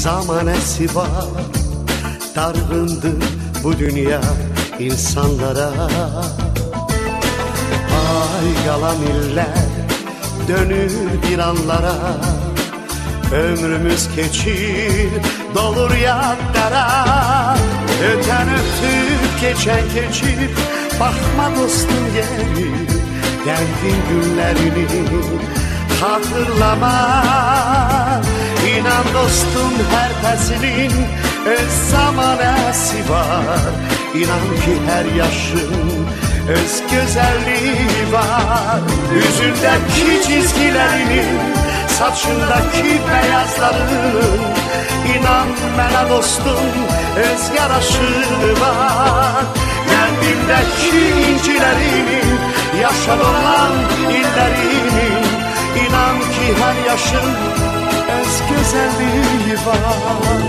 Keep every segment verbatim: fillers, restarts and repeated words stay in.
zamanesi var. Dargındır bu dünya insanlara. Ay yalan iller dönür bir anlara. Ömrümüz geçir dolur yadlara. Öten öptük geçen geçir. Bakma dostum geri, derdin günlerini hatırlama. İnan dostum her pesinin öz zamanesi var. İnan ki her yaşın öz güzelliği var. Yüzündeki çizgilerinin, saçındaki beyazların, İnan bana dostum öz yaraşığı var. Kalbimdeki incilerinin, yaşa olan illerinin, İnan ki her yaşın öz güzelliği var.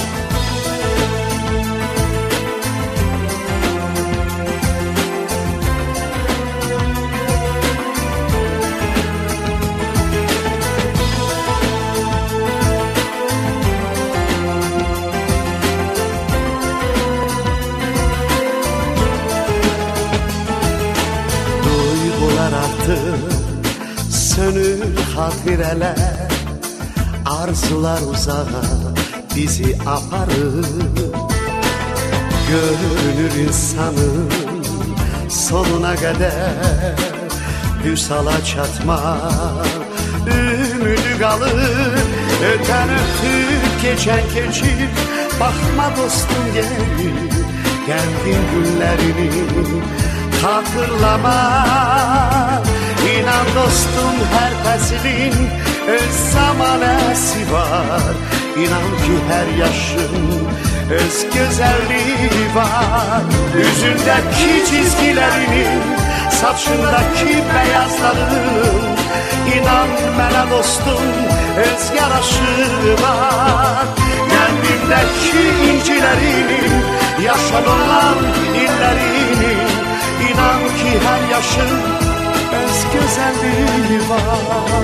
Sönür hatireler, arzular uzağa bizi aparır. Görünür insanın sonuna kadar Vüsala çatma ümidi kalır. Öten öptük geçen geçir. Bakma dostum geri, geldin günlerini hatırlama. İnan dostum her pesilin öz zamanesi var. İnan ki her yaşın öz güzelliği var. Yüzündeki çizgilerinin, saçındaki beyazların, İnan bana dostum öz yaraşığı var. Kalbimdeki incilerinin, yaşa olan illerinin, İnan ki her yaşın öz güzelliği var.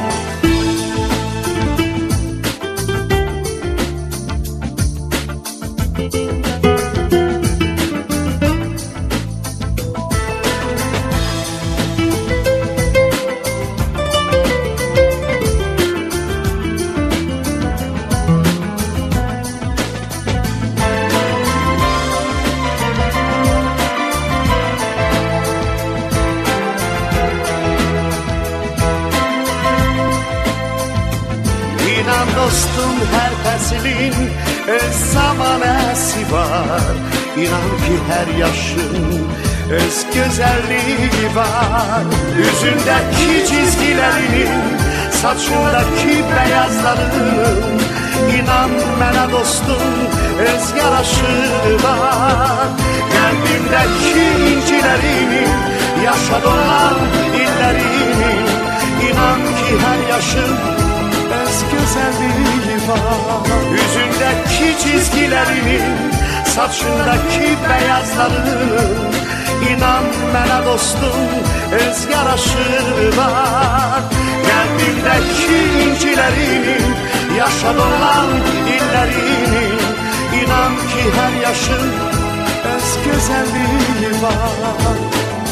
İnan dostum her pesilin öz zamanesi var. İnan ki her yaşın öz güzelliği var. Yüzündeki çizgilerinin, saçındaki beyazların, İnan bana dostum öz yaraşığı var. Kalbimdeki incilerinin, yaşa dolan illerinin, İnan ki her yaşın öz güzelliği var. Yüzündeki çizgilerinin, saçındaki beyazların, İnan bana dostum öz yaraşığı var. Kalbimdeki incilerinin, yaşa dolan illerinin, İnan ki her yaşın öz güzelliği var.